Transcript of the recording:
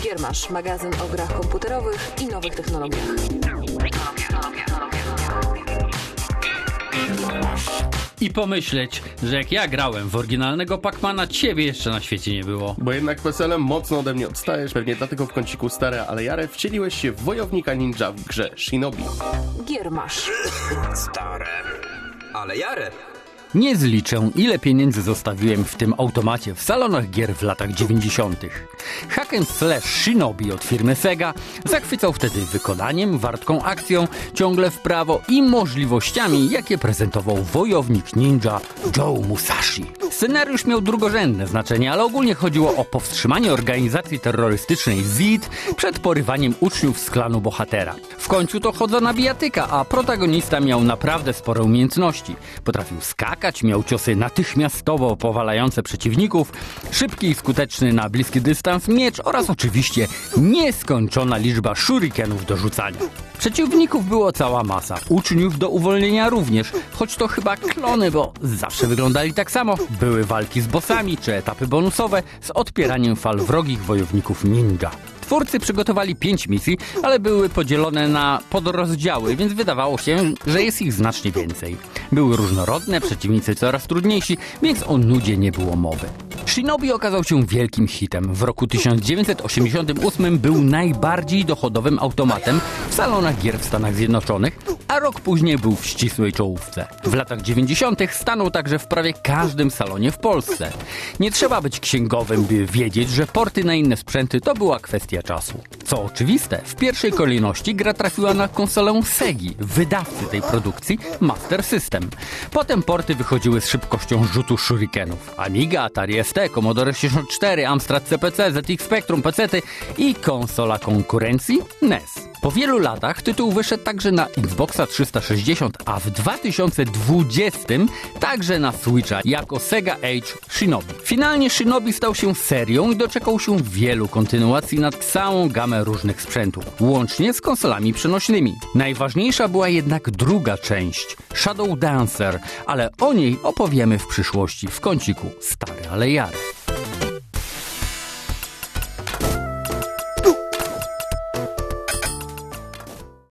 Giermasz, magazyn o grach komputerowych i nowych technologiach. I pomyśleć, że jak ja grałem w oryginalnego Pac-Mana, ciebie jeszcze na świecie nie było. Bo jednak PESEL-em mocno ode mnie odstajesz, pewnie dlatego w kąciku Stare ale Jare wcieliłeś się w wojownika ninja w grze Shinobi. Giermasz. Stare ale Jare. Nie zliczę, ile pieniędzy zostawiłem w tym automacie w salonach gier w latach 90. Hack and slash Shinobi od firmy Sega zachwycał wtedy wykonaniem, wartką akcją, ciągle w prawo i możliwościami, jakie prezentował wojownik ninja Joe Musashi. Scenariusz miał drugorzędne znaczenie, ale ogólnie chodziło o powstrzymanie organizacji terrorystycznej ZID przed porywaniem uczniów z klanu bohatera. W końcu to chodzona bijatyka, a protagonista miał naprawdę spore umiejętności. Potrafił skakać, miał ciosy natychmiastowo powalające przeciwników, szybki i skuteczny na bliski dystans miecz oraz oczywiście nieskończona liczba shurikenów do rzucania. Przeciwników było cała masa, uczniów do uwolnienia również, choć to chyba klony, bo zawsze wyglądali tak samo. Były walki z bossami czy etapy bonusowe z odpieraniem fal wrogich wojowników ninja. Twórcy przygotowali 5 misji, ale były podzielone na podrozdziały, więc wydawało się, że jest ich znacznie więcej. Były różnorodne, przeciwnicy coraz trudniejsi, więc o nudzie nie było mowy. Shinobi okazał się wielkim hitem. W roku 1988 był najbardziej dochodowym automatem w salonach gier w Stanach Zjednoczonych, a rok później był w ścisłej czołówce. W latach 90. stanął także w prawie każdym salonie w Polsce. Nie trzeba być księgowym, by wiedzieć, że porty na inne sprzęty to była kwestia czasu. Co oczywiste, w pierwszej kolejności gra trafiła na konsolę Segi, wydawcy tej produkcji Master System. Potem porty wychodziły z szybkością rzutu shurikenów. Amiga, Atari ST, Commodore 64, Amstrad CPC, ZX Spectrum, PC-ty i konsola konkurencji NES. Po wielu latach tytuł wyszedł także na Xboxa 360, a w 2020 także na Switcha jako Sega Age Shinobi. Finalnie Shinobi stał się serią i doczekał się wielu kontynuacji na całą gamę różnych sprzętów, łącznie z konsolami przenośnymi. Najważniejsza była jednak druga część, Shadow Dancer, ale o niej opowiemy w przyszłości w kąciku Stare ale Jare.